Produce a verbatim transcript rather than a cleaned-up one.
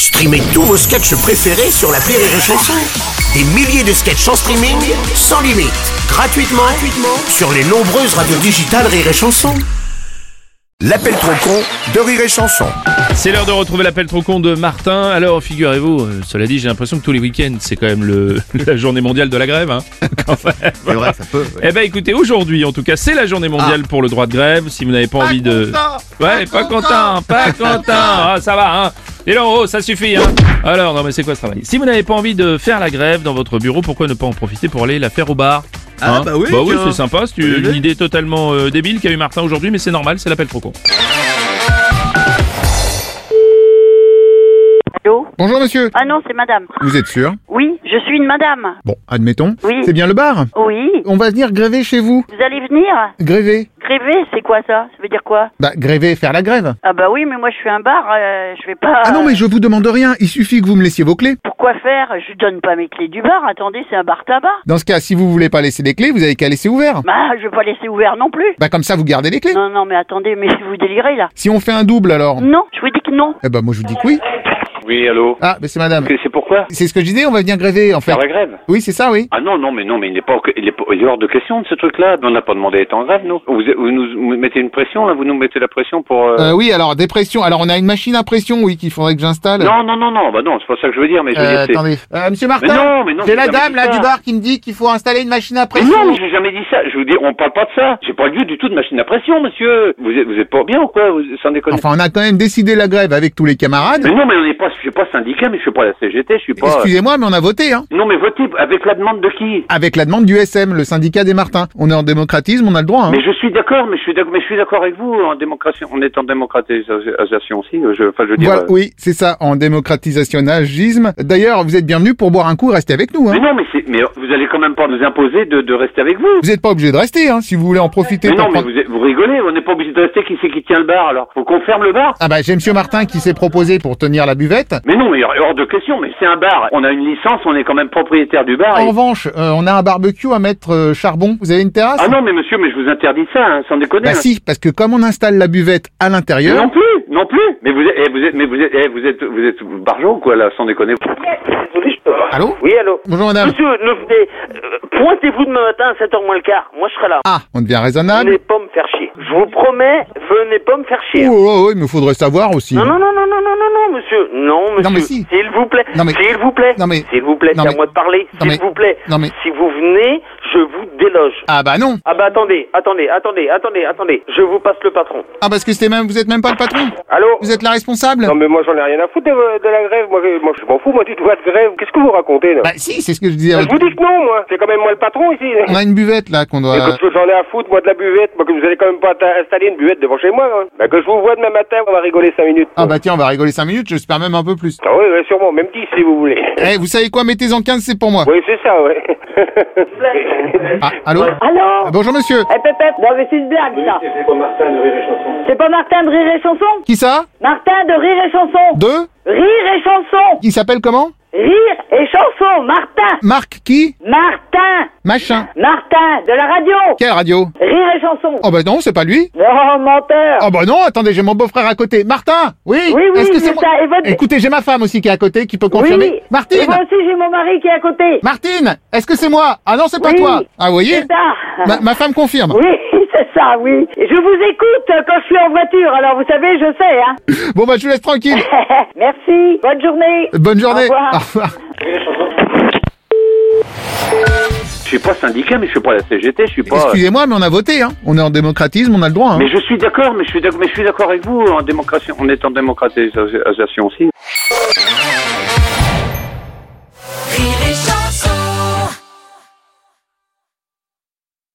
Streamez tous vos sketchs préférés sur l'appli Rire et Chanson. Des milliers de sketchs en streaming, sans limite, gratuitement, gratuitement sur les nombreuses radios digitales Rire et Chanson. L'appel trop con de Rire et Chanson. C'est l'heure de retrouver l'appel trop con de Martin. Alors, figurez-vous, euh, cela dit, j'ai l'impression que tous les week-ends, c'est quand même le, la journée mondiale de la grève. Hein, quand même. C'est vrai, ça peut. Ouais. Eh ben, écoutez, aujourd'hui, en tout cas, c'est la journée mondiale ah. pour le droit de grève. Si vous n'avez pas, pas envie de... Content, ouais, pas, pas content, content, pas content. Ah, ça va, hein. Et là, en haut, ça suffit, hein. Alors, non, mais c'est quoi ce travail? Si vous n'avez pas envie de faire la grève dans votre bureau, pourquoi ne pas en profiter pour aller la faire au bar? Ah, hein bah oui, bah oui, tiens. c'est sympa. C'est une oui, idée totalement euh, débile qu'a eu Martin aujourd'hui, mais c'est normal, c'est l'appel trop con. Allô ? Bonjour monsieur. Ah non, c'est madame. Vous êtes sûr? Oui, je suis une madame. Bon, admettons. Oui. C'est bien le bar? Oui. On va venir gréver chez vous. Vous allez venir ? Gréver? Gréver, c'est quoi ça ? Ça veut dire quoi ? Bah, gréver, faire la grève. Ah bah oui, mais moi je suis un bar, euh, je vais pas... Ah non, mais je vous demande rien. Il suffit que vous me laissiez vos clés. Pourquoi faire ? Je donne pas mes clés du bar, attendez, c'est un bar tabac. Dans ce cas, si vous voulez pas laisser les clés, vous avez qu'à laisser ouvert. Bah, je vais pas laisser ouvert non plus. Bah, comme ça, vous gardez les clés. Non, non, mais attendez, mais vous délirez là. Si on fait un double, alors? Non, je vous dis que non. Eh bah, moi, je vous dis que oui. Oui, allô. Ah, mais c'est madame. C'est pourquoi? C'est ce que je disais, on va venir gréver, en fait. Faire la grève? Oui, c'est ça, oui. Ah non, non, mais non, mais il n'est pas, il est, pas, il est hors de question de ce truc-là. On n'a pas demandé d'être en grève, nous. Vous, vous nous vous mettez une pression, là, vous nous mettez la pression pour... Euh... Euh, oui, alors, des pressions. Alors, on a une machine à pression, oui, qu'il faudrait que j'installe. Non, non, non, non, bah non, c'est pas ça que je veux dire, mais je veux Euh, dire, c'est... attendez. Euh, monsieur Martin? Mais non, mais non, j'ai j'ai la jamais dame, dit là, ça. du bar qui me dit qu'il faut installer une machine à Mais pression. non, mais j'ai jamais dit ça. Je vous dis, on parle pas de ça. J'ai pas lieu du tout de machine à pression, monsieur. Vous êtes, vous êtes pas bien ou quoi? Vous, sans déconner. Enfin, on a quand même décidé la grève avec tous les camarades. Mais non, mais on n'est pas, je suis pas syndicat, mais je suis pas la C G T, je suis pas... Excusez-moi, mais on a voté, hein. Non, mais votez avec la demande de qui? Avec la demande du S M, le syndicat des Martins. On est en démocratisme, on a le droit, hein. Mais je suis d'accord, mais je suis d'accord, mais je suis d'accord avec vous en démocratie, on est en démocratisation aussi. Je, enfin, je veux dire. Voilà, euh... oui, c'est ça, en démocratisationnagisme. D'ailleurs, vous êtes bienvenus pour boire un coup, restez avec nous, hein. Mais non, mais c'est, mais vous allez quand même pas nous imposer de, de rester avec vous. Vous n'êtes pas obligé de rester, hein, si vous voulez en profiter. Mais pour non, mais prendre... vous, êtes, vous rigolez, on n'est pas obligé de rester. Qui c'est qui tient le bar alors? Faut qu'on ferme le bar? Ah bah j'ai Monsieur Martin qui s'est proposé pour tenir la buvette. Mais non, mais hors de question. Mais c'est un bar. On a une licence, on est quand même propriétaire du bar. En et... revanche, euh, on a un barbecue à mettre euh, charbon. Vous avez une terrasse? Ah non, mais monsieur, mais je vous interdis ça, hein, sans déconner. Bah hein. si, parce que comme on installe la buvette à l'intérieur. Non plus, non plus. Mais vous êtes, eh, vous êtes, mais vous êtes, eh, vous êtes, vous êtes barjot quoi là, sans déconner. Désolé, je peux pas. Allô? Oui, allô. Bonjour madame. Monsieur, ne venez, euh, pointez-vous demain matin à sept heures moins le quart. Moi, je serai là. Ah, on devient raisonnable. Venez pas me faire chier. Je vous promets, venez pas me faire chier. Oh, oh, oh, mais faudrait savoir aussi. Non, non, non, non, non, non, non, non, monsieur. Non, monsieur. Non, mais si. S'il vous plaît. Non, mais- S'il vous plaît. Non, mais- S'il vous plaît, Non, c'est mais- à moi de parler. Non, S'il mais- vous plaît. Non, mais- Si vous venez, je vous déloge. Ah bah non. Ah bah attendez, attendez, attendez, attendez, attendez. Je vous passe le patron. Ah parce que c'était même, vous êtes même pas le patron. Allô? Vous êtes la responsable. Non mais moi j'en ai rien à foutre de, de la grève. Moi je, moi, je m'en fous, moi du droit de grève. Qu'est-ce que vous racontez là? Bah si, c'est ce que je disais. Je vous dis que non, moi. C'est quand même moi le patron ici. On a une buvette là qu'on doit. Écoute, j'en ai à foutre, moi, de la buvette. Moi, que vous allez quand même pas ta- installer une buvette devant chez moi, hein. Bah, que je vous vois demain matin, on va rigoler cinq minutes. Ah bah tiens, on va rigoler cinq minutes, j'espère même un peu plus. Ah oui, ouais, sûrement, même dix si vous voulez. Eh, vous savez quoi, mettez-en quinze, c'est pour moi. Oui, c'est ça, ouais. Ah, allô? Allô ? Ah, bonjour monsieur. Eh Pépé, non mais c'est une blague ça. C'est pas Martin de Rire et Chanson. C'est pas Martin de Rire et Chanson ? Qui ça? Martin de Rire et Chanson. Deux? Rire et Chanson. Qui s'appelle comment? Rire et Chanson, Martin. Marc qui? Martin. Machin. Martin, de la radio. Quelle radio? Rire et Chanson. Oh bah non, c'est pas lui. Oh, menteur. Oh bah non, attendez, j'ai mon beau-frère à côté. Martin? Oui? Oui, oui, Est-ce que c'est moi ça. Et votre... Écoutez, j'ai ma femme aussi qui est à côté, qui peut confirmer. Oui. Et Martine! moi aussi, j'ai mon mari qui est à côté. Martine! Est-ce que c'est moi? Ah non, c'est pas Oui. toi. Ah, vous voyez? C'est ça. Ma, ma femme confirme. Oui, c'est ça, oui. Et je vous écoute quand je suis en voiture, alors vous savez, je sais, hein. Bon bah je vous laisse tranquille. Merci. Bonne journée. Bonne journée. Au revoir. Au revoir. Je suis pas syndicat, mais je suis pas la C G T, je suis pas. Excusez-moi, mais on a voté, hein. On est en démocratisme, on a le droit, hein. Mais je suis d'accord, mais je suis d'accord, mais je suis d'accord avec vous en démocratie, on est en démocratisation aussi.